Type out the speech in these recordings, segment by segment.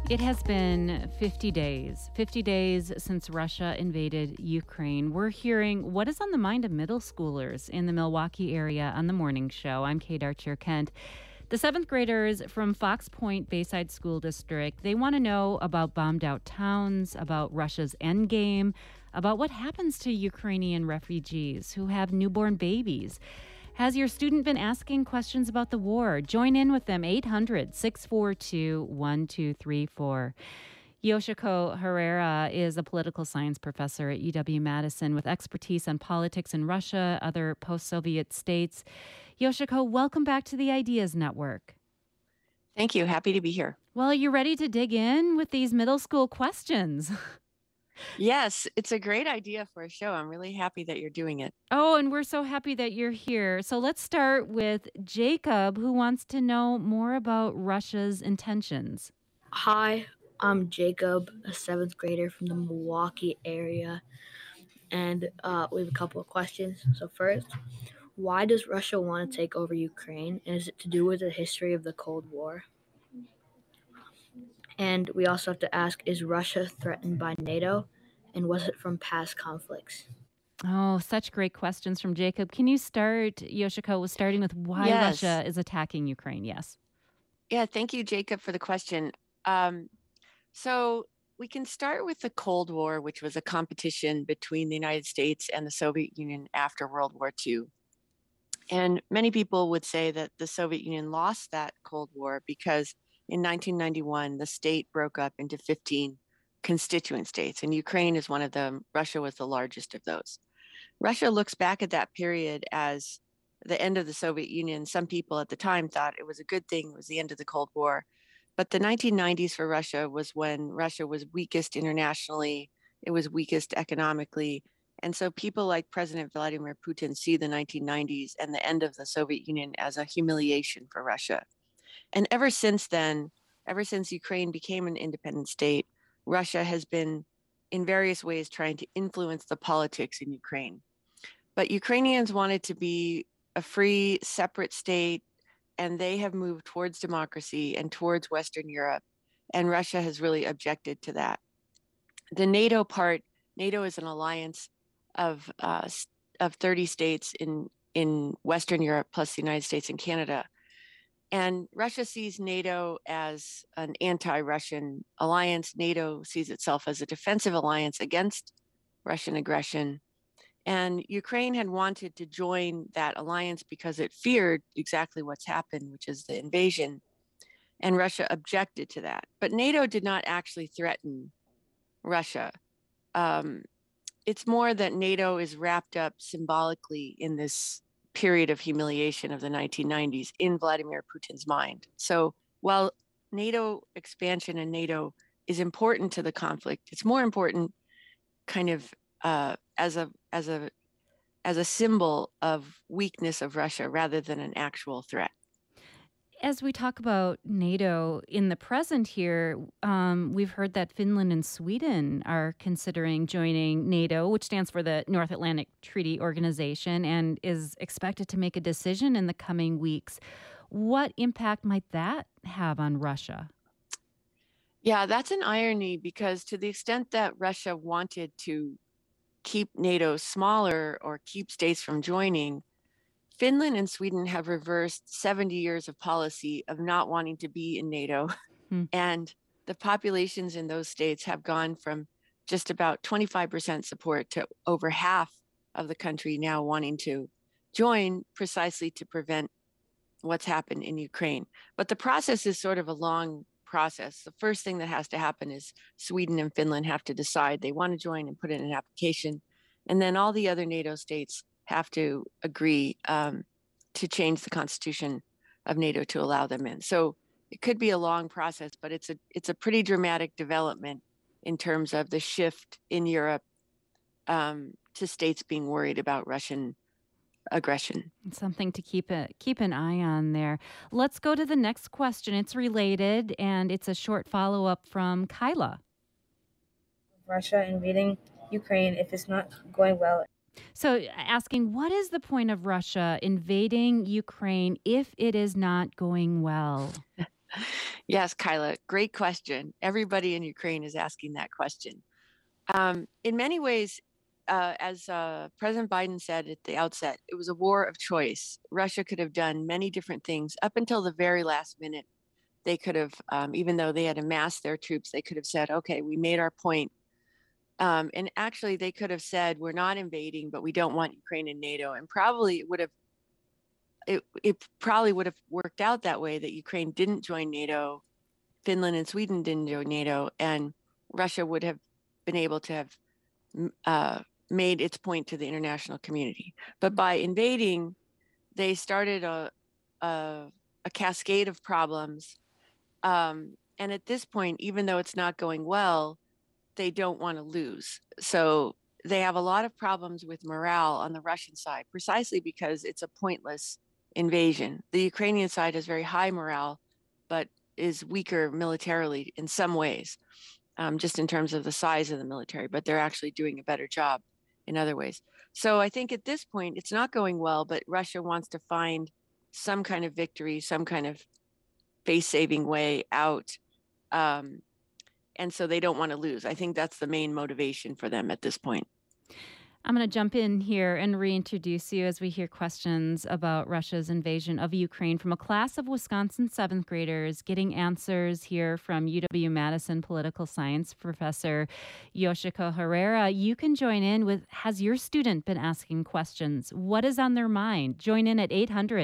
It has been 50 days since Russia invaded Ukraine. We're hearing what is on the mind of middle schoolers in the Milwaukee area on the morning show. I'm Kate Archer-Kent. The seventh graders from Fox Point Bayside School District, they want to know about bombed out towns, about Russia's endgame, about what happens to Ukrainian refugees who have newborn babies. Has your student been asking questions about the war? Join in with them, 800-642-1234. Yoshiko Herrera is a political science professor at UW-Madison with expertise on politics in Russia, other post-Soviet states. Yoshiko, welcome back to the Ideas Network. Thank you. Happy to be here. Well, you're ready to dig in with these middle school questions. Yes, it's a great idea for a show. I'm really happy that you're doing it. Oh, and we're so happy that you're here. So let's start with Jacob, who wants to know more about Russia's intentions. Hi, I'm Jacob, a seventh grader from the Milwaukee area, and we have a couple of questions. So first, why does Russia want to take over Ukraine, and is it to do with the history of the Cold War? And we also have to ask, is Russia threatened by NATO, and was it from past conflicts? Oh, such great questions from Jacob. Can you start, Yoshiko, with starting with why Yes. Russia is attacking Ukraine? Yes. Yeah, thank you, Jacob, for the question. So we can start with the Cold War, which was a competition between the United States and the Soviet Union after World War II. And many people would say that the Soviet Union lost that Cold War because in 1991, the state broke up into 15 constituent states, and Ukraine is one of them. Russia was the largest of those. Russia looks back at that period as the end of the Soviet Union. Some people at the time thought it was a good thing, it was the end of the Cold War. But the 1990s for Russia was when Russia was weakest internationally, it was weakest economically. And so people like President Vladimir Putin see the 1990s and the end of the Soviet Union as a humiliation for Russia. And ever since then, ever since Ukraine became an independent state, Russia has been in various ways trying to influence the politics in Ukraine. But Ukrainians wanted to be a free, separate state, and they have moved towards democracy and towards Western Europe. And Russia has really objected to that. The NATO part, NATO is an alliance of 30 states in Western Europe, plus the United States and Canada. And Russia sees NATO as an anti-Russian alliance. NATO sees itself as a defensive alliance against Russian aggression. And Ukraine had wanted to join that alliance because it feared exactly what's happened, which is the invasion. And Russia objected to that. But NATO did not actually threaten Russia. It's more that NATO is wrapped up symbolically in this period of humiliation of the 1990s in Vladimir Putin's mind. So while NATO expansion and NATO is important to the conflict, it's more important kind of as a symbol of weakness of Russia rather than an actual threat. As we talk about NATO in the present here, we've heard that Finland and Sweden are considering joining NATO, which stands for the North Atlantic Treaty Organization, and is expected to make a decision in the coming weeks. What impact might that have on Russia? Yeah, that's an irony because to the extent that Russia wanted to keep NATO smaller or keep states from joining, Finland and Sweden have reversed 70 years of policy of not wanting to be in NATO. And the populations in those states have gone from just about 25% support to over half of the country now wanting to join, precisely to prevent what's happened in Ukraine. But the process is sort of a long process. The first thing that has to happen is Sweden and Finland have to decide they want to join and put in an application. And then all the other NATO states have to agree to change the constitution of NATO to allow them in. So it could be a long process, but it's a pretty dramatic development in terms of the shift in Europe to states being worried about Russian aggression. Something to keep an eye on there. Let's go to the next question. It's related, and it's a short follow-up from Kyla. Russia invading Ukraine if it's not going well. So asking, what is the point of Russia invading Ukraine if it is not going well? Yes, Kyla, great question. Everybody in Ukraine is asking that question. In many ways, as President Biden said at the outset, it was a war of choice. Russia could have done many different things up until the very last minute. They could have, even though they had amassed their troops, they could have said, okay, we made our point. And actually, they could have said, we're not invading, but we don't want Ukraine in NATO. And probably it probably would have worked out that way, that Ukraine didn't join NATO, Finland and Sweden didn't join NATO, and Russia would have been able to have made its point to the international community. But by invading, they started a cascade of problems. And at this point, even though it's not going well, they don't want to lose. So they have a lot of problems with morale on the Russian side, precisely because it's a pointless invasion. The Ukrainian side has very high morale, but is weaker militarily in some ways, just in terms of the size of the military, but they're actually doing a better job in other ways. So I think at this point, it's not going well, but Russia wants to find some kind of victory, some kind of face-saving way out. And so they don't want to lose. I think that's the main motivation for them at this point. I'm going to jump in here and reintroduce you as we hear questions about Russia's invasion of Ukraine from a class of Wisconsin seventh graders, getting answers here from UW-Madison political science professor Yoshiko Herrera. You can join in with, has your student been asking questions? What is on their mind? Join in at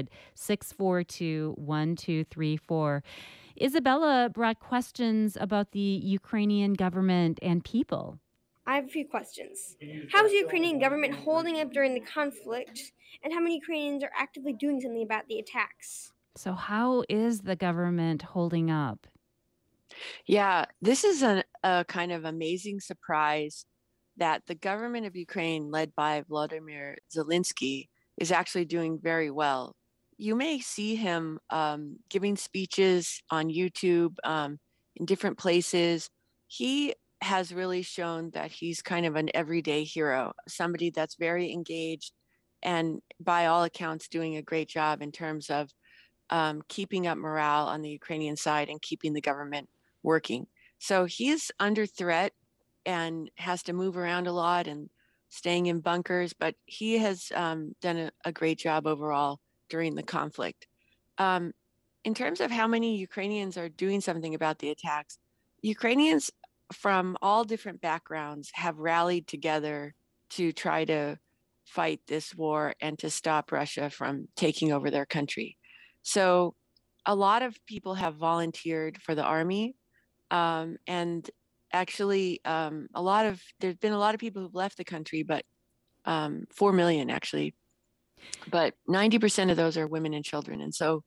800-642-1234. Isabella brought questions about the Ukrainian government and people. I have a few questions. How is the Ukrainian government holding up during the conflict, and how many Ukrainians are actively doing something about the attacks? So how is the government holding up? Yeah, this is a kind of amazing surprise that the government of Ukraine, led by Volodymyr Zelensky, is actually doing very well. You may see him giving speeches on YouTube in different places. He has really shown that he's kind of an everyday hero, somebody that's very engaged and by all accounts doing a great job in terms of keeping up morale on the Ukrainian side and keeping the government working. So he's under threat and has to move around a lot and staying in bunkers, but he has done a great job overall during the conflict. In terms of how many Ukrainians are doing something about the attacks, Ukrainians from all different backgrounds have rallied together to try to fight this war and to stop Russia from taking over their country. So a lot of people have volunteered for the army. And actually, there's been a lot of people who've left the country, but 4 million actually. But 90% of those are women and children. And so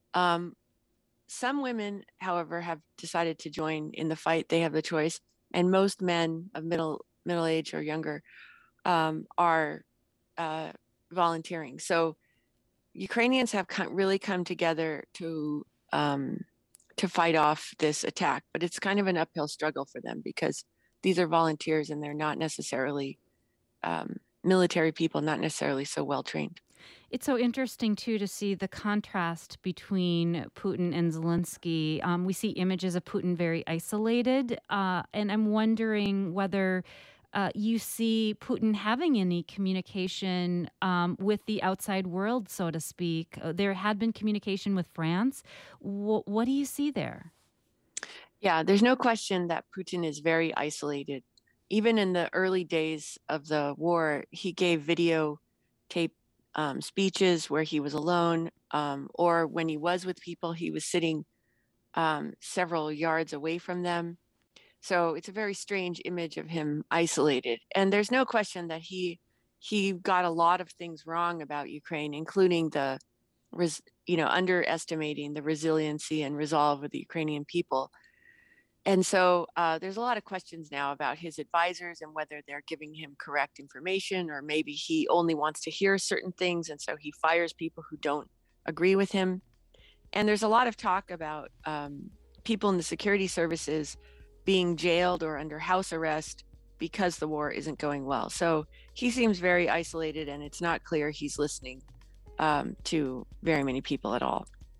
some women, however, have decided to join in the fight. They have the choice. And most men of middle age or younger are volunteering. So Ukrainians have really come together to fight off this attack. But it's kind of an uphill struggle for them because these are volunteers and they're not necessarily military people, not necessarily so well trained. It's so interesting, too, to see the contrast between Putin and Zelensky. We see images of Putin very isolated, and I'm wondering whether you see Putin having any communication with the outside world, so to speak. There had been communication with France. What do you see there? Yeah, there's no question that Putin is very isolated. Even in the early days of the war, he gave videotape speeches where he was alone, or when he was with people, he was sitting several yards away from them. So it's a very strange image of him isolated. And there's no question that he got a lot of things wrong about Ukraine, including underestimating the resiliency and resolve of the Ukrainian people. And so there's a lot of questions now about his advisors and whether they're giving him correct information, or maybe he only wants to hear certain things. And so he fires people who don't agree with him. And there's a lot of talk about people in the security services being jailed or under house arrest because the war isn't going well. So he seems very isolated, and it's not clear he's listening to very many people at all.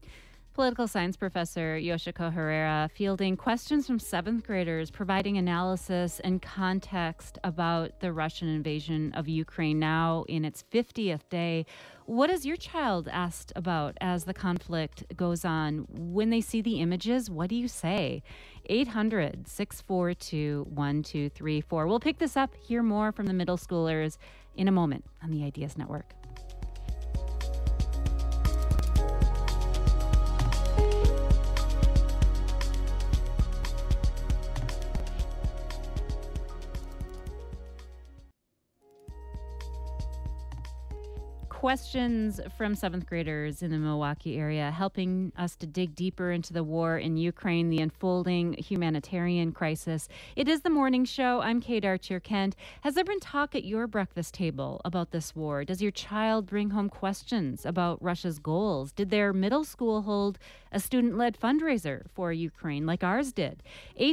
Political science professor Yoshiko Herrera fielding questions from seventh graders, providing analysis and context about the Russian invasion of Ukraine now in its 50th day. What is your child asked about as the conflict goes on? When they see the images, what do you say? 800-642-1234. We'll pick this up, hear more from the middle schoolers in a moment on the Ideas Network. Questions from seventh graders in the Milwaukee area, helping us to dig deeper into the war in Ukraine, the unfolding humanitarian crisis. It is the morning show. I'm Kate Archer-Kent. Has there been talk at your breakfast table about this war? Does your child bring home questions about Russia's goals? Did their middle school hold a student-led fundraiser for Ukraine like ours did?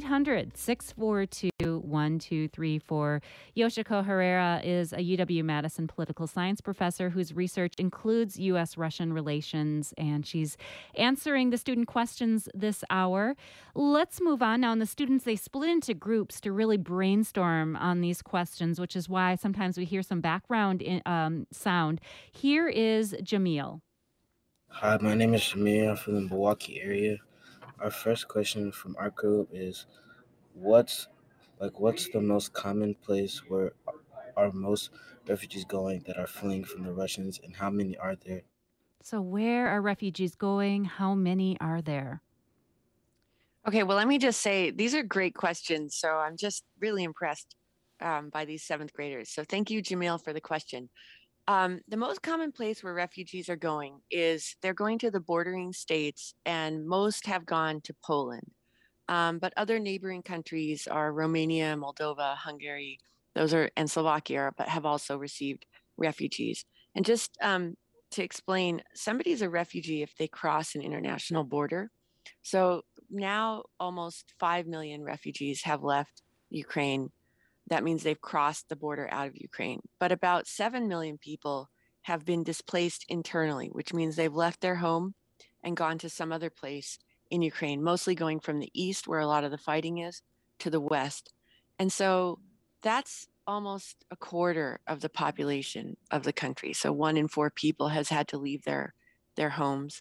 800-642-1234. Yoshiko Herrera is a UW-Madison political science professor whose research includes U.S.-Russian relations, and she's answering the student questions this hour. Let's move on now. And the students, they split into groups to really brainstorm on these questions, which is why sometimes we hear some background sound. Here is Jamil. Hi, my name is Shamir. I'm from the Milwaukee area. Our first question from our group is, what's the most common place where are most refugees going that are fleeing from the Russians, and how many are there? So where are refugees going? How many are there? Okay, well, let me just say these are great questions. So I'm just really impressed by these seventh graders. So thank you, Jamil, for the question. The most common place where refugees are going is they're going to the bordering states, and most have gone to Poland. But other neighboring countries are Romania, Moldova, Hungary, and Slovakia, but have also received refugees. And just to explain, somebody's a refugee if they cross an international border. So now almost 5 million refugees have left Ukraine. That means they've crossed the border out of Ukraine. But about 7 million people have been displaced internally, which means they've left their home and gone to some other place in Ukraine, mostly going from the east, where a lot of the fighting is, to the west. And so that's almost a quarter of the population of the country. So 1 in 4 people has had to leave their homes.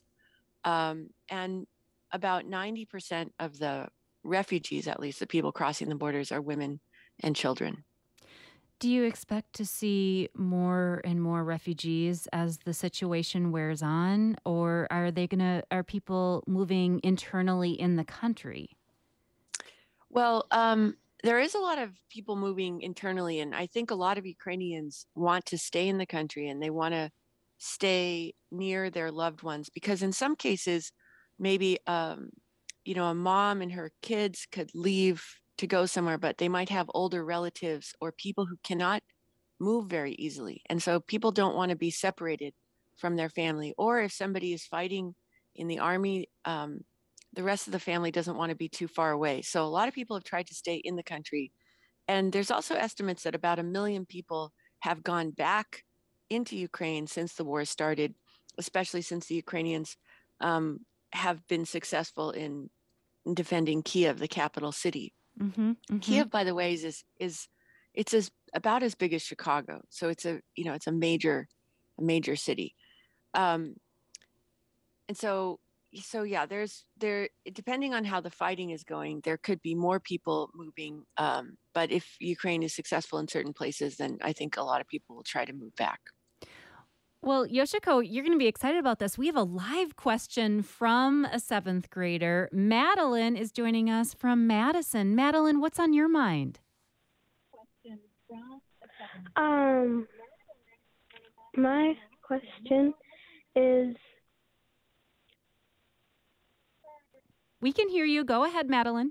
And about 90% of the refugees, at least the people crossing the borders, are women and children. Do you expect to see more and more refugees as the situation wears on, or are people moving internally in the country? Well, there is a lot of people moving internally, and I think a lot of Ukrainians want to stay in the country and they want to stay near their loved ones, because in some cases, maybe a mom and her kids could leave to go somewhere, but they might have older relatives or people who cannot move very easily. And so people don't want to be separated from their family. Or if somebody is fighting in the army, the rest of the family doesn't want to be too far away. So a lot of people have tried to stay in the country. And there's also estimates that about 1 million people have gone back into Ukraine since the war started, especially since the Ukrainians have been successful in defending Kiev, the capital city. Mm-hmm, mm-hmm. Kiev, by the way, is about as big as Chicago, so it's a major city, and so yeah, depending on how the fighting is going, there could be more people moving. But if Ukraine is successful in certain places, then I think a lot of people will try to move back. Well, Yoshiko, you're going to be excited about this. We have a live question from a seventh grader. Madeline is joining us from Madison. Madeline, what's on your mind? My question is... We can hear you. Go ahead, Madeline.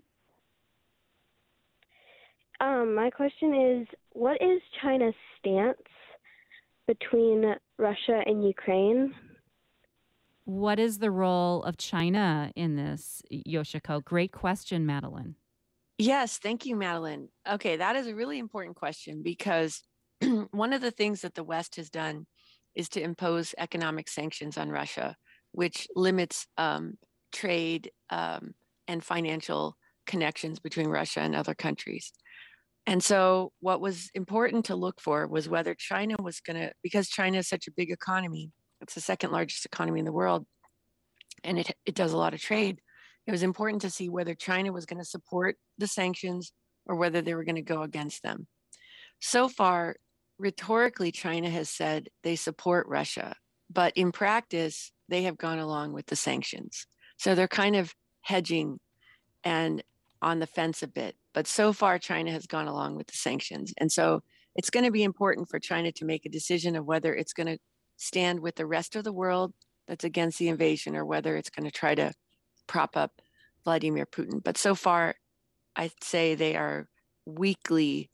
My question is, what is China's stance between Russia and Ukraine? What is the role of China in this, Yoshiko? Great question, Madeline. Yes, thank you, Madeline. Okay, that is a really important question, because one of the things that the West has done is to impose economic sanctions on Russia, which limits trade and financial connections between Russia and other countries. And so what was important to look for was whether China was going to, because China is such a big economy, it's the second largest economy in the world, and it does a lot of trade. It was important to see whether China was going to support the sanctions or whether they were going to go against them. So far, rhetorically, China has said they support Russia, but in practice, they have gone along with the sanctions. So they're kind of hedging and on the fence a bit. But so far, China has gone along with the sanctions. And so it's going to be important for China to make a decision of whether it's going to stand with the rest of the world that's against the invasion or whether it's going to try to prop up Vladimir Putin. But so far, I'd say they are weakly,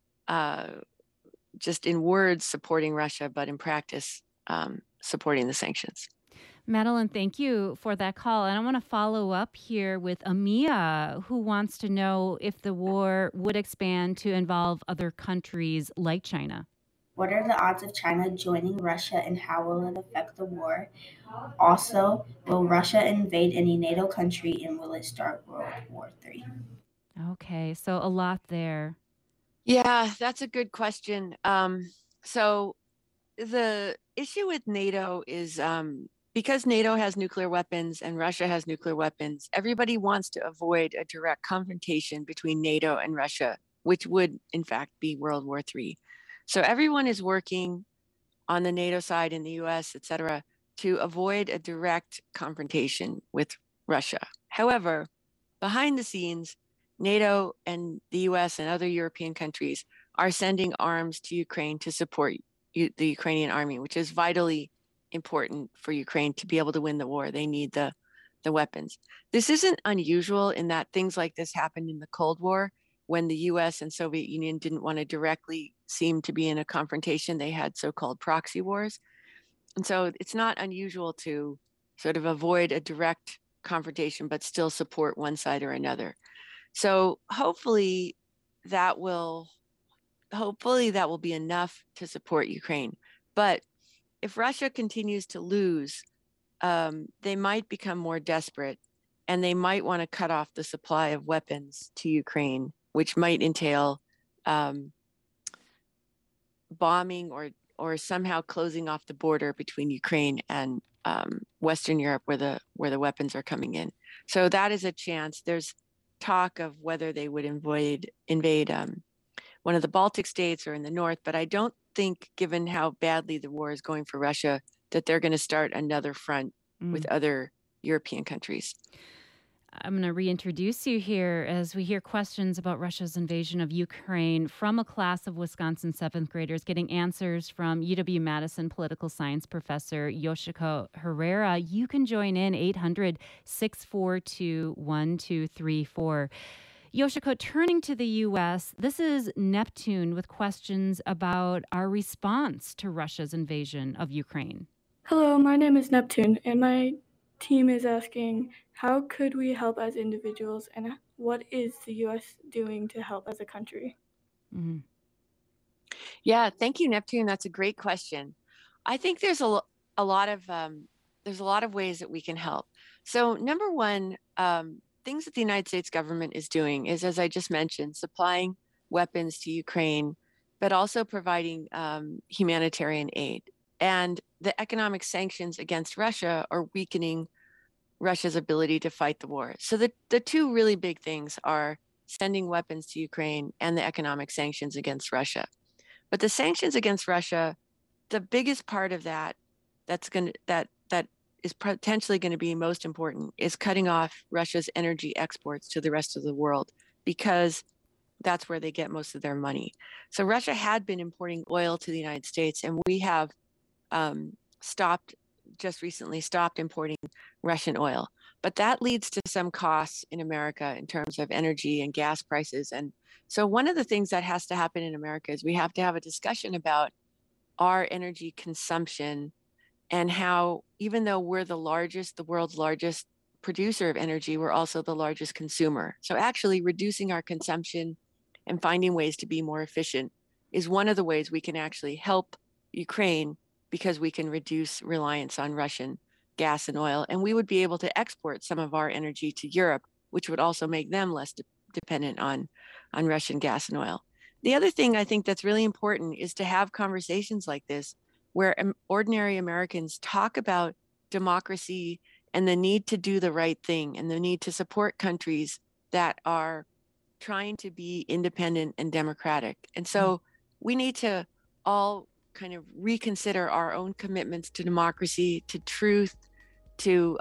just in words, supporting Russia, but in practice, supporting the sanctions. Madeline, thank you for that call. And I want to follow up here with Amia, who wants to know if the war would expand to involve other countries like China. What are the odds of China joining Russia and how will it affect the war? Also, will Russia invade any NATO country and will it start World War III? Okay, so a lot there. Yeah, that's a good question. So the issue with NATO is because NATO has nuclear weapons and Russia has nuclear weapons, everybody wants to avoid a direct confrontation between NATO and Russia, which would, in fact, be World War III. So everyone is working on the NATO side in the US, et cetera, to avoid a direct confrontation with Russia. However, behind the scenes, NATO and the US and other European countries are sending arms to Ukraine to support the Ukrainian army, which is vitally important for Ukraine to be able to win the war. They need the weapons. This isn't unusual in that things like this happened in the Cold War when the US and Soviet Union didn't want to directly seem to be in a confrontation. They had so-called proxy wars. And so it's not unusual to sort of avoid a direct confrontation, but still support one side or another. So hopefully that will be enough to support Ukraine. But if Russia continues to lose, they might become more desperate and they might want to cut off the supply of weapons to Ukraine, which might entail bombing or somehow closing off the border between Ukraine and Western Europe where the weapons are coming in. So that is a chance. There's talk of whether they would invade one of the Baltic states or in the north, but I don't think, given how badly the war is going for Russia, that they're going to start another front with other European countries. I'm going to reintroduce you here as we hear questions about Russia's invasion of Ukraine from a class of Wisconsin 7th graders, getting answers from UW-Madison political science professor Yoshiko Herrera. You can join in 800-642-1234. Yoshiko, turning to the U.S., this is Neptune with questions about our response to Russia's invasion of Ukraine. Hello, my name is Neptune, and my team is asking, how could we help as individuals, and what is the U.S. doing to help as a country? Mm-hmm. Yeah, thank you, Neptune. That's a great question. I think there's a lot of ways that we can help. So number one, things that the United States government is doing is, as I just mentioned, supplying weapons to Ukraine, but also providing humanitarian aid. And the economic sanctions against Russia are weakening Russia's ability to fight the war. So the two really big things are sending weapons to Ukraine and the economic sanctions against Russia. But the sanctions against Russia, the biggest part of that is potentially going to be most important is cutting off Russia's energy exports to the rest of the world, because that's where they get most of their money. So Russia had been importing oil to the United States, and we have just recently stopped importing Russian oil. But that leads to some costs in America in terms of energy and gas prices. And so one of the things that has to happen in America is we have to have a discussion about our energy consumption and how, even though we're the world's largest producer of energy, we're also the largest consumer. So actually reducing our consumption and finding ways to be more efficient is one of the ways we can actually help Ukraine, because we can reduce reliance on Russian gas and oil, and we would be able to export some of our energy to Europe, which would also make them less dependent on Russian gas and oil. The other thing I think that's really important is to have conversations like this where ordinary Americans talk about democracy and the need to do the right thing and the need to support countries that are trying to be independent and democratic. And so we need to all kind of reconsider our own commitments to democracy, to truth, to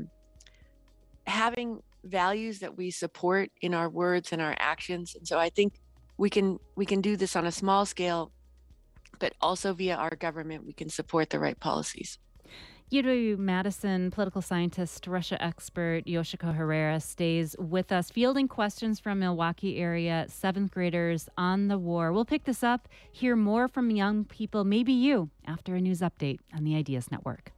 having values that we support in our words and our actions. And so I think we can do this on a small scale, but also via our government, we can support the right policies. UW-Madison political scientist, Russia expert Yoshiko Herrera stays with us, fielding questions from Milwaukee area 7th graders on the war. We'll pick this up, hear more from young people, maybe you, after a news update on the Ideas Network.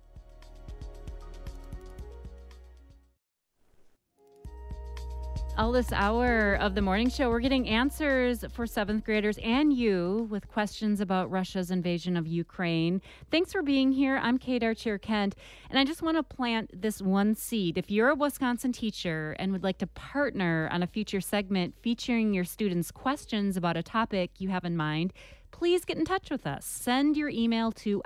All this hour of the morning show, we're getting answers for 7th graders and you with questions about Russia's invasion of Ukraine. Thanks for being here. I'm Kate Archer-Kent, and I just want to plant this one seed. If you're a Wisconsin teacher and would like to partner on a future segment featuring your students' questions about a topic you have in mind, please get in touch with us. Send your email to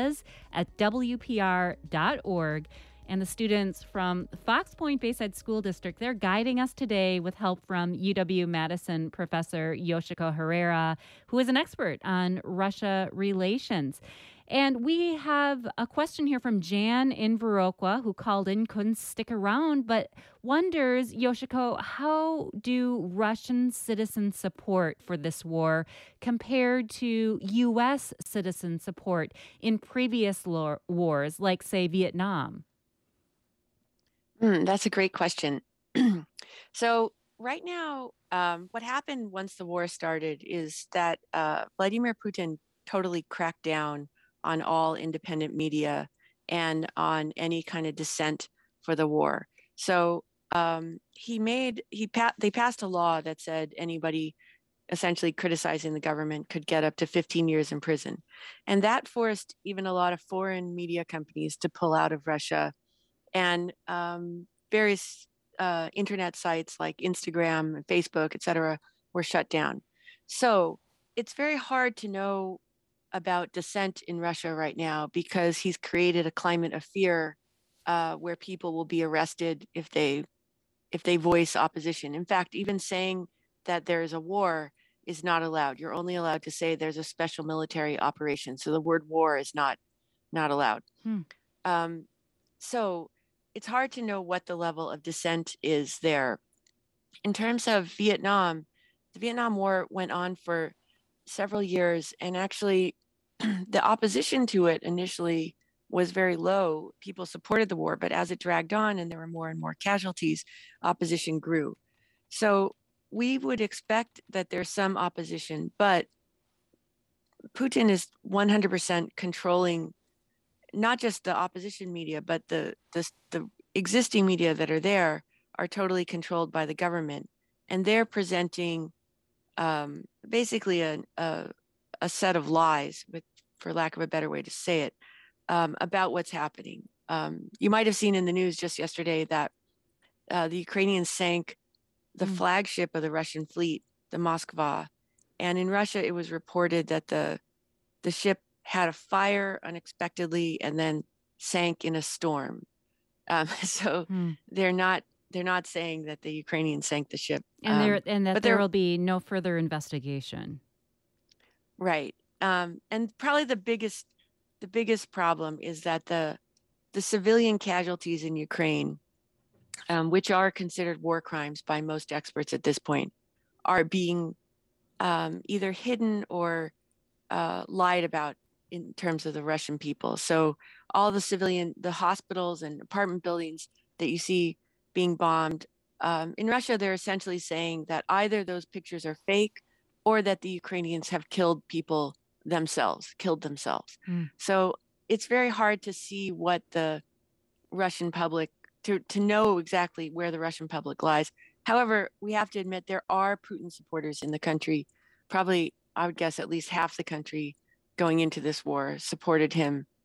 ideas@wpr.org. And the students from Fox Point Bayside School District, they're guiding us today with help from UW-Madison professor Yoshiko Herrera, who is an expert on Russia relations. And we have a question here from Jan in Viroqua, who called in, couldn't stick around, but wonders, Yoshiko, how do Russian citizen support for this war compared to U.S. citizen support in previous wars, like, say, Vietnam? That's a great question. So right now, what happened once the war started is that Vladimir Putin totally cracked down on all independent media and on any kind of dissent for the war. So they passed a law that said anybody essentially criticizing the government could get up to 15 years in prison. And that forced even a lot of foreign media companies to pull out of Russia. And various internet sites like Instagram and Facebook, et cetera, were shut down. So it's very hard to know about dissent in Russia right now because he's created a climate of fear where people will be arrested if they voice opposition. In fact, even saying that there is a war is not allowed. You're only allowed to say there's a special military operation. So the word war is not allowed. So it's hard to know what the level of dissent is there. In terms of Vietnam, the Vietnam War went on for several years, and actually the opposition to it initially was very low. People supported the war, but as it dragged on and there were more and more casualties, opposition grew. So we would expect that there's some opposition, but Putin is 100% controlling not just the opposition media, but the existing media that are there are totally controlled by the government. And they're presenting basically a set of lies, for lack of a better way to say it, about what's happening. You might have seen in the news just yesterday that the Ukrainians sank the flagship of the Russian fleet, the Moskva. And in Russia, it was reported that the ship had a fire unexpectedly and then sank in a storm. They're not saying that the Ukrainians sank the ship, and that there will be no further investigation. Right, and probably the biggest problem is that the civilian casualties in Ukraine, which are considered war crimes by most experts at this point, are being either hidden or lied about in terms of the Russian people. So all the hospitals and apartment buildings that you see being bombed, in Russia, they're essentially saying that either those pictures are fake or that the Ukrainians have killed themselves. So it's very hard to see what the Russian public, to know exactly where the Russian public lies. However, we have to admit there are Putin supporters in the country. Probably, I would guess at least half the country going into this war supported him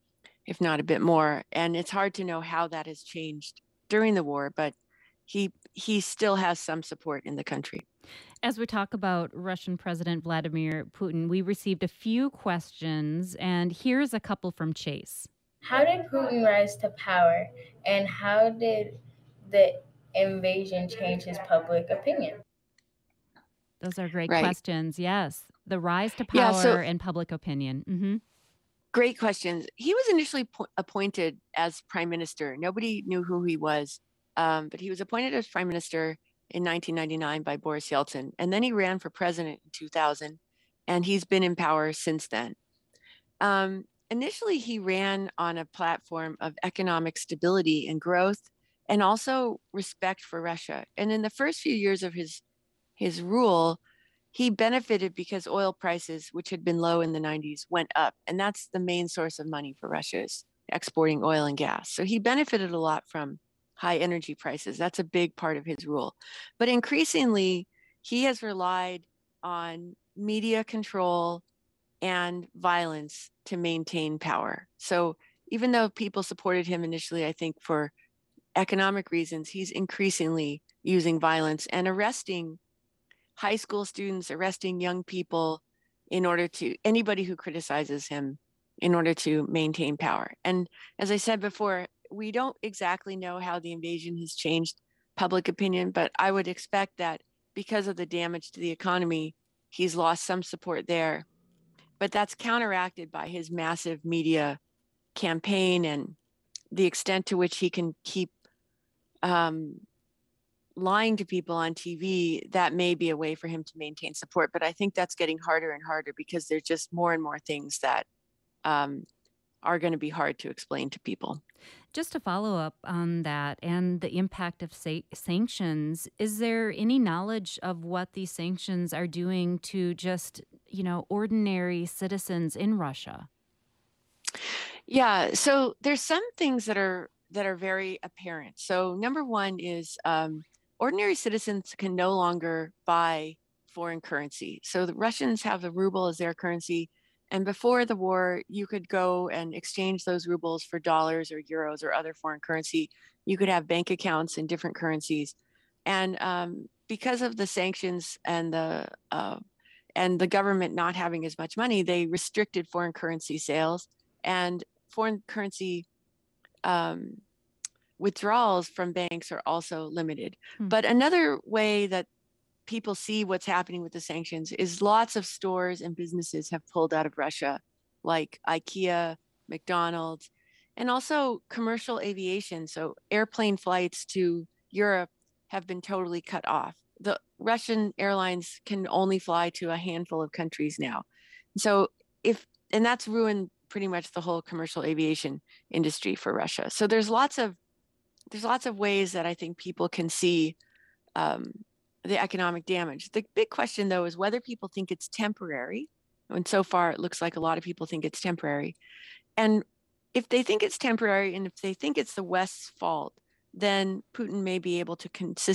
if not a bit more. And it's hard to know how that has changed during the war, but he still has some support in the country. As we talk about Russian President Vladimir Putin, we received a few questions, and here's a couple from Chase. How did Putin rise to power, and how did the invasion change his public opinion? Those are great Right. questions. Yes. The rise to Yeah, power so and public opinion. great questions. He was initially appointed as prime minister. Nobody knew who he was, but he was appointed as prime minister in 1999 by Boris Yeltsin. And then he ran for president in 2000, and he's been in power since then. Initially, he ran on a platform of economic stability and growth, and also respect for Russia. And in the first few years of his rule, he benefited because oil prices, which had been low in the 90s, went up. And that's the main source of money for Russia, is exporting oil and gas. So he benefited a lot from high energy prices. That's a big part of his rule. But increasingly, he has relied on media control and violence to maintain power. So even though people supported him initially, I think for economic reasons, he's increasingly using violence and arresting high school students, arresting young people in order to, anybody who criticizes him, in order to maintain power. And as I said before, we don't exactly know how the invasion has changed public opinion, but I would expect that because of the damage to the economy, he's lost some support there. But that's counteracted by his massive media campaign and the extent to which he can keep lying to people on TV. That may be a way for him to maintain support. But I think that's getting harder and harder because there's just more and more things that are going to be hard to explain to people. Just to follow up on that and the impact of sanctions, is there any knowledge of what these sanctions are doing to just, ordinary citizens in Russia? Yeah, so there's some things that are very apparent. So number one is ordinary citizens can no longer buy foreign currency. So the Russians have the ruble as their currency. And before the war, you could go and exchange those rubles for dollars or euros or other foreign currency. You could have bank accounts in different currencies. And because of the sanctions and the government not having as much money, they restricted foreign currency sales, and foreign currency withdrawals from banks are also limited. But another way that people see what's happening with the sanctions is lots of stores and businesses have pulled out of Russia, like IKEA, McDonald's, and also commercial aviation. So airplane flights to Europe have been totally cut off. The Russian airlines can only fly to a handful of countries now. So and that's ruined pretty much the whole commercial aviation industry for Russia. So there's lots of ways that I think people can see the economic damage. The big question, though, is whether people think it's temporary. And so far, it looks like a lot of people think it's temporary. And if they think it's temporary, and if they think it's the West's fault, then Putin may be able to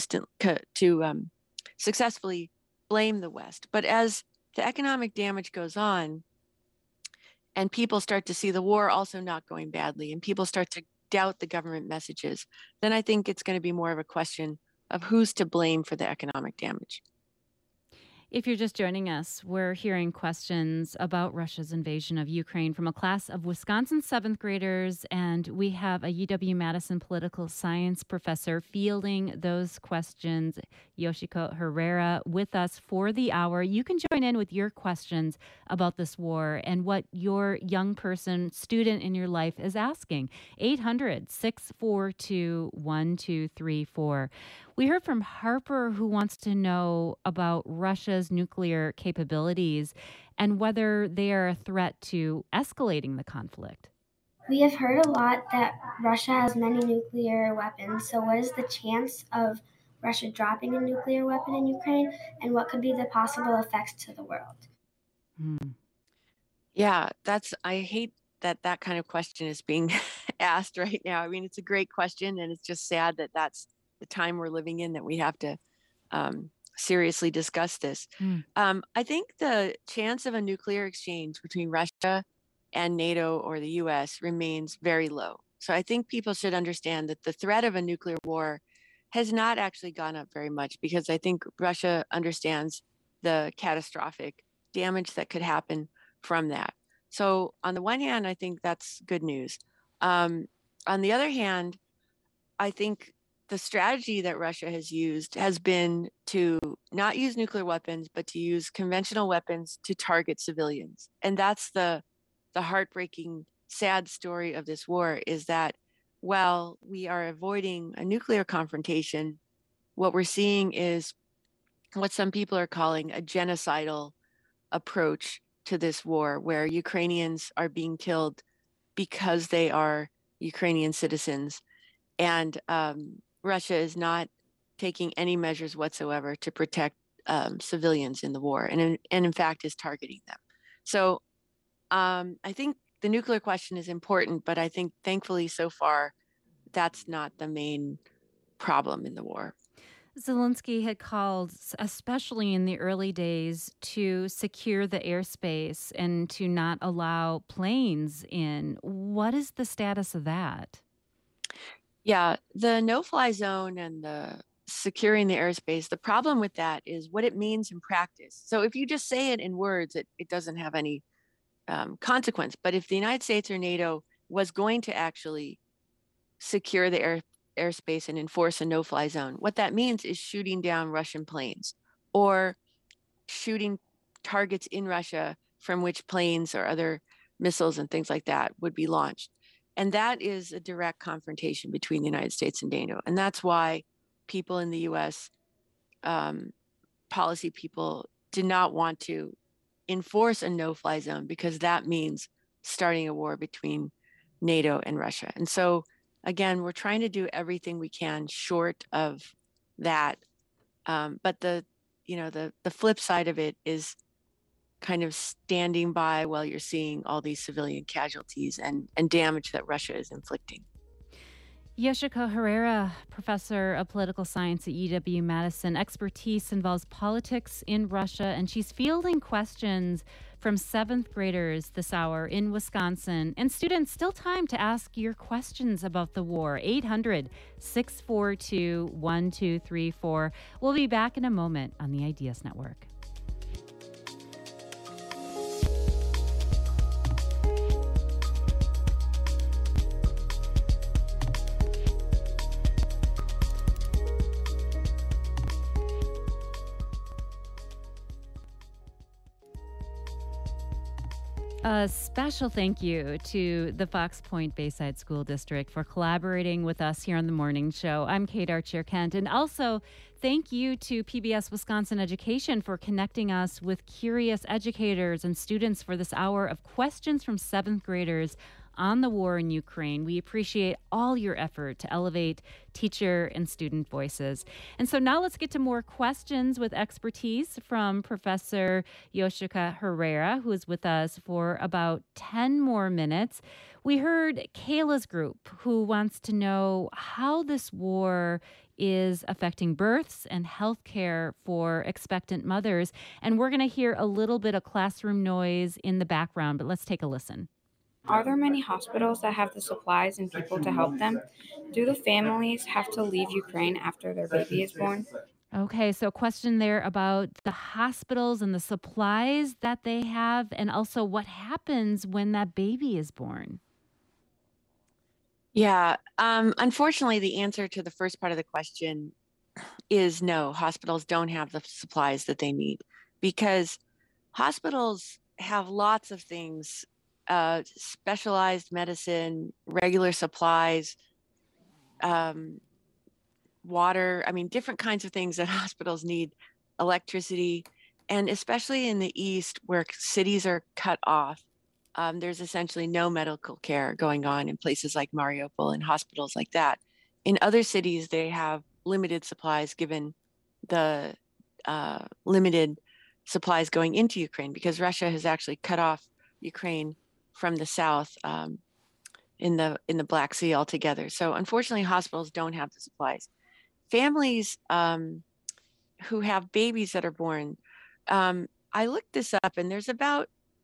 successfully blame the West. But as the economic damage goes on, and people start to see the war also not going badly, and people start to doubt the government messages, then I think it's going to be more of a question of who's to blame for the economic damage. If you're just joining us, we're hearing questions about Russia's invasion of Ukraine from a class of Wisconsin 7th graders, and we have a UW-Madison political science professor fielding those questions, Yoshiko Herrera, with us for the hour. You can join in with your questions about this war and what your young person, student in your life is asking. 800-642-1234. We heard from Harper, who wants to know about Russia's nuclear capabilities and whether they are a threat to escalating the conflict. We have heard a lot that Russia has many nuclear weapons. So what is the chance of Russia dropping a nuclear weapon in Ukraine, and what could be the possible effects to the world? Yeah, I hate that kind of question is being asked right now. I mean, it's a great question, and it's just sad that that's the time we're living in, that we have to seriously discuss this. I think the chance of a nuclear exchange between Russia and NATO or the US remains very low. So I think people should understand that the threat of a nuclear war has not actually gone up very much, because I think Russia understands the catastrophic damage that could happen from that. So on the one hand, I think that's good news. On the other hand, I think the strategy that Russia has used has been to not use nuclear weapons, but to use conventional weapons to target civilians. And that's the heartbreaking, sad story of this war, is that while we are avoiding a nuclear confrontation, what we're seeing is what some people are calling a genocidal approach to this war, where Ukrainians are being killed because they are Ukrainian citizens. And Russia is not taking any measures whatsoever to protect civilians in the war, and in fact is targeting them. So I think the nuclear question is important, but I think thankfully so far that's not the main problem in the war. Zelensky had called, especially in the early days, to secure the airspace and to not allow planes in. What is the status of that? Yeah, the no-fly zone and the securing the airspace, the problem with that is what it means in practice. So if you just say it in words, it doesn't have any consequence. But if the United States or NATO was going to actually secure the airspace and enforce a no-fly zone, what that means is shooting down Russian planes or shooting targets in Russia from which planes or other missiles and things like that would be launched. And that is a direct confrontation between the United States and NATO. And that's why people in the US, policy people, did not want to enforce a no-fly zone, because that means starting a war between NATO and Russia. And so, again, we're trying to do everything we can short of that. But the flip side of it is kind of standing by while you're seeing all these civilian casualties and damage that Russia is inflicting. Yoshiko Herrera, professor of political science at UW-Madison. Expertise involves politics in Russia, and she's fielding questions from seventh graders this hour in Wisconsin. And students, still time to ask your questions about the war. 800-642-1234. We'll be back in a moment on the Ideas Network. A special thank you to the Fox Point Bayside School District for collaborating with us here on the morning show. I'm Kate Archer-Kent, and also thank you to PBS Wisconsin Education for connecting us with curious educators and students for this hour of questions from seventh graders on the war in Ukraine. We appreciate all your effort to elevate teacher and student voices. And so now let's get to more questions with expertise from Professor Yoshiko Herrera, who is with us for about 10 more minutes. We heard Kayla's group, who wants to know how this war is affecting births and health care for expectant mothers. And we're going to hear a little bit of classroom noise in the background, but let's take a listen. Are there many hospitals that have the supplies and people to help them? Do the families have to leave Ukraine after their baby is born? Okay, so question there about the hospitals and the supplies that they have, and also what happens when that baby is born. Yeah, unfortunately, the answer to the first part of the question is no. Hospitals don't have the supplies that they need, because hospitals have lots of things. Specialized medicine, regular supplies, water, different kinds of things that hospitals need, electricity, and especially in the East where cities are cut off, there's essentially no medical care going on in places like Mariupol and hospitals like that. In other cities, they have limited supplies given the limited supplies going into Ukraine, because Russia has actually cut off Ukraine from the south in the Black Sea altogether. So unfortunately, hospitals don't have the supplies. Families who have babies that are born, I looked this up, and there's about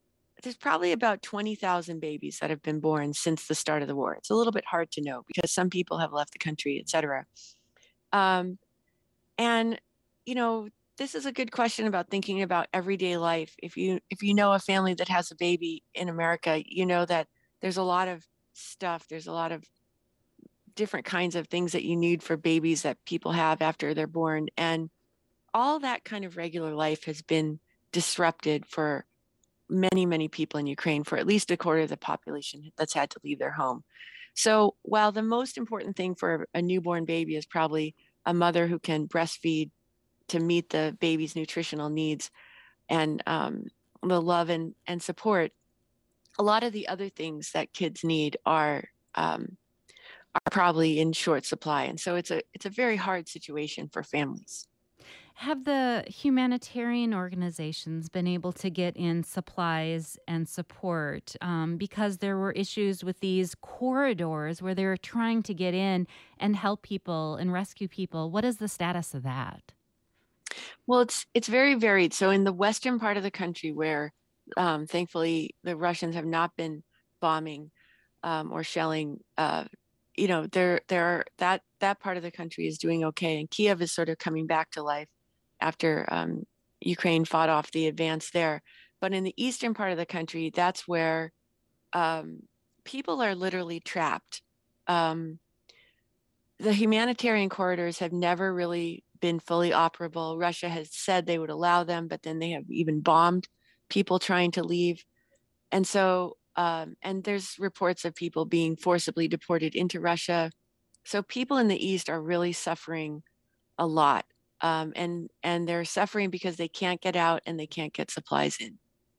there's probably about 20,000 babies that have been born since the start of the war. It's a little bit hard to know because some people have left the country, et cetera. Um, and, you know, this is a good question about thinking about everyday life. If you know a family that has a baby in America, you know that there's a lot of stuff. There's a lot of different kinds of things that you need for babies that people have after they're born. And all that kind of regular life has been disrupted for many, many people in Ukraine, for at least a quarter of the population that's had to leave their home. So while the most important thing for a newborn baby is probably a mother who can breastfeed to meet the baby's nutritional needs and the love and support, a lot of the other things that kids need are probably in short supply. And so it's a very hard situation for families. Have the humanitarian organizations been able to get in supplies and support because there were issues with these corridors where they were trying to get in and help people and rescue people? What is the status of that? Well, it's very varied. So in the western part of the country where thankfully the Russians have not been bombing or shelling, you know, that part of the country is doing okay. And Kiev is sort of coming back to life after Ukraine fought off the advance there. But in the eastern part of the country, that's where people are literally trapped. The humanitarian corridors have never really been fully operable. Russia has said they would allow them, but then they have even bombed people trying to leave. And so, and there's reports of people being forcibly deported into Russia. So people in the East are really suffering a lot. And they're suffering because they can't get out and they can't get supplies in.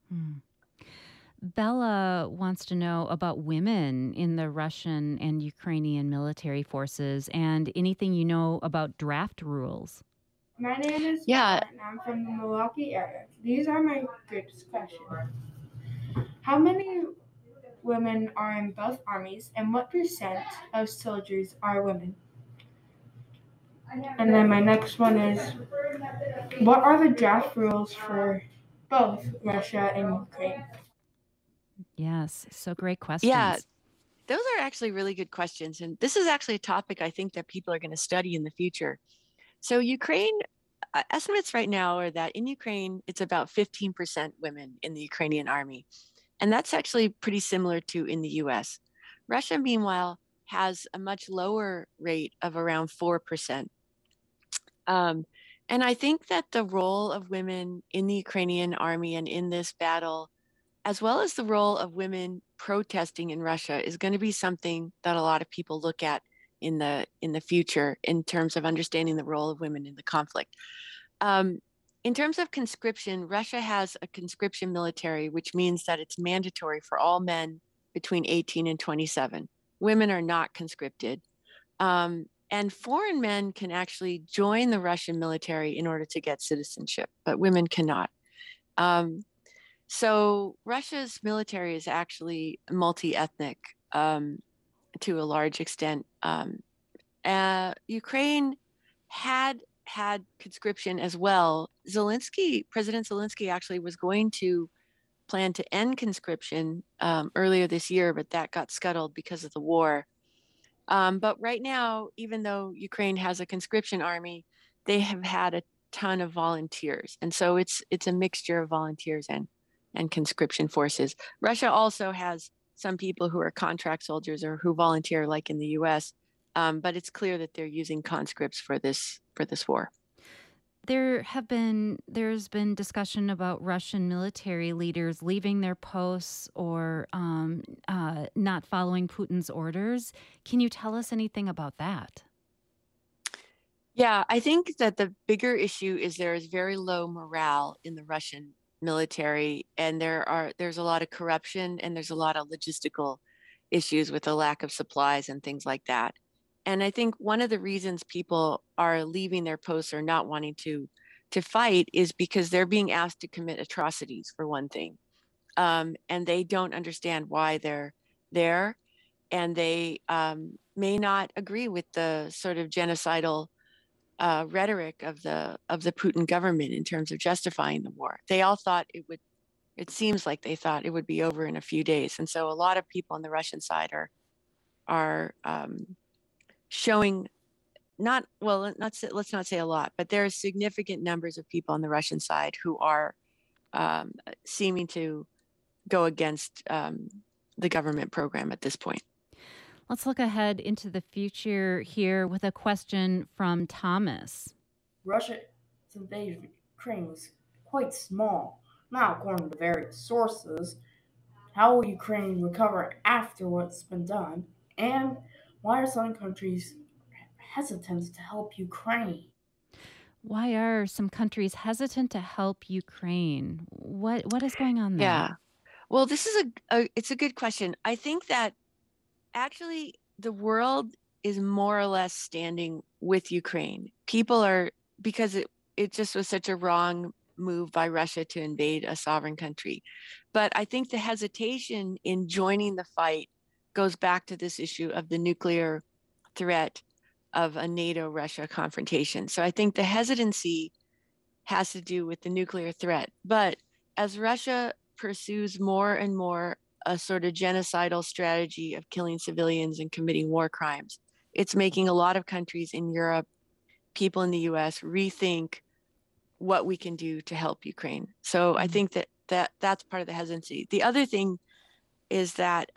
Bella wants to know about women in the Russian and Ukrainian military forces and anything you know about draft rules. My name is Bella, and I'm from the Milwaukee area. These are my group's questions. How many women are in both armies, and what percent of soldiers are women? And then my next one is, what are the draft rules for both Russia and Ukraine? Yes, so great questions. Yeah, those are actually really good questions. And this is actually a topic I think that people are going to study in the future. So Ukraine, estimates right now are that in Ukraine, it's about 15% women in the Ukrainian army. And that's actually pretty similar to in the US. Russia, meanwhile, has a much lower rate of around 4%. And I think that the role of women in the Ukrainian army and in this battle, as well as the role of women protesting in Russia, is going to be something that a lot of people look at in the future in terms of understanding the role of women in the conflict. In terms of conscription, Russia has a conscription military, which means that it's mandatory for all men between 18 and 27. Women are not conscripted. And foreign men can actually join the Russian military in order to get citizenship, but women cannot. So Russia's military is actually multi-ethnic to a large extent. Ukraine had conscription as well. President Zelensky actually was going to plan to end conscription earlier this year, but that got scuttled because of the war. But right now, even though Ukraine has a conscription army, they have had a ton of volunteers. And so it's a mixture of volunteers and conscription forces. Russia also has some people who are contract soldiers or who volunteer like in the US, but it's clear that they're using conscripts for this war. There's been discussion about Russian military leaders leaving their posts or not following Putin's orders. Can you tell us anything about that? Yeah, I think that the bigger issue is there is very low morale in the Russian military, and there's a lot of corruption and there's a lot of logistical issues with the lack of supplies and things like that. And I think one of the reasons people are leaving their posts or not wanting to fight is because they're being asked to commit atrocities, for one thing. And they don't understand why they're there. And they may not agree with the sort of genocidal rhetoric of the Putin government in terms of justifying the war. They all thought it would it seems like they thought it would be over in a few days. And so a lot of people on the Russian side are showing let's not say a lot, but there are significant numbers of people on the Russian side who are seeming to go against the government program at this point. Let's look ahead into the future here with a question from Thomas. Russia's invasion of Ukraine was quite small. Now, according to various sources, how will Ukraine recover after what's been done? And why are some countries hesitant to help Ukraine? Why are some countries hesitant to help Ukraine? What is going on there? Yeah. Well, this is it's a good question. I think that actually the world is more or less standing with Ukraine. People are, because it just was such a wrong move by Russia to invade a sovereign country. But I think the hesitation in joining the fight goes back to this issue of the nuclear threat of a NATO-Russia confrontation. So I think the hesitancy has to do with the nuclear threat. But as Russia pursues more and more a sort of genocidal strategy of killing civilians and committing war crimes, it's making a lot of countries in Europe, people in the US, rethink what we can do to help Ukraine. So I think that's part of the hesitancy. The other thing is that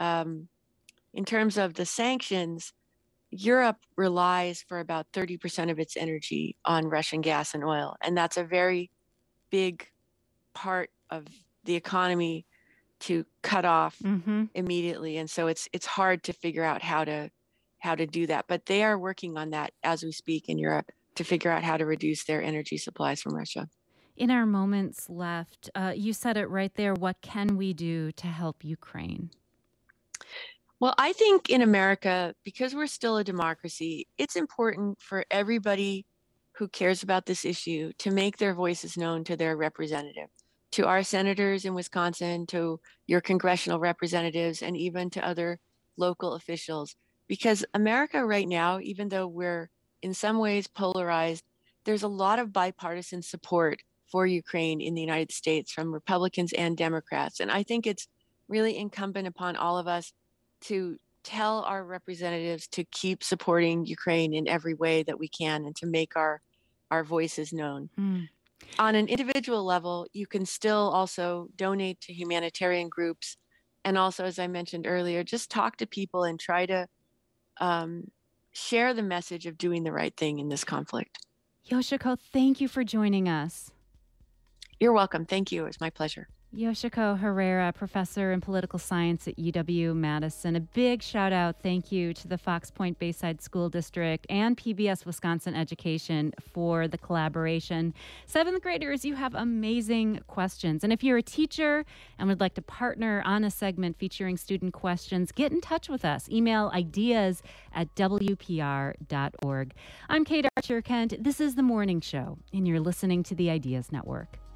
in terms of the sanctions, Europe relies for about 30% of its energy on Russian gas and oil. And that's a very big part of the economy to cut off immediately. And so it's hard to figure out how to do that. But they are working on that as we speak in Europe to figure out how to reduce their energy supplies from Russia. In our moments left, you said it right there. What can we do to help Ukraine? Well, I think in America, because we're still a democracy, it's important for everybody who cares about this issue to make their voices known to their representative, to our senators in Wisconsin, to your congressional representatives, and even to other local officials. Because America right now, even though we're in some ways polarized, there's a lot of bipartisan support for Ukraine in the United States from Republicans and Democrats. And I think it's really incumbent upon all of us to tell our representatives to keep supporting Ukraine in every way that we can and to make our voices known. On an individual level, you can still also donate to humanitarian groups. And also, as I mentioned earlier, just talk to people and try to share the message of doing the right thing in this conflict. Yoshiko, thank you for joining us. You're welcome. Thank you. It was my pleasure. Yoshiko Herrera, professor in political science at UW-Madison. A big shout out, thank you to the Fox Point Bayside School District and PBS Wisconsin Education for the collaboration. Seventh graders, you have amazing questions. And if you're a teacher and would like to partner on a segment featuring student questions, get in touch with us. Email ideas@wpr.org. I'm Kate Archer-Kent. This is The Morning Show, and you're listening to the Ideas Network.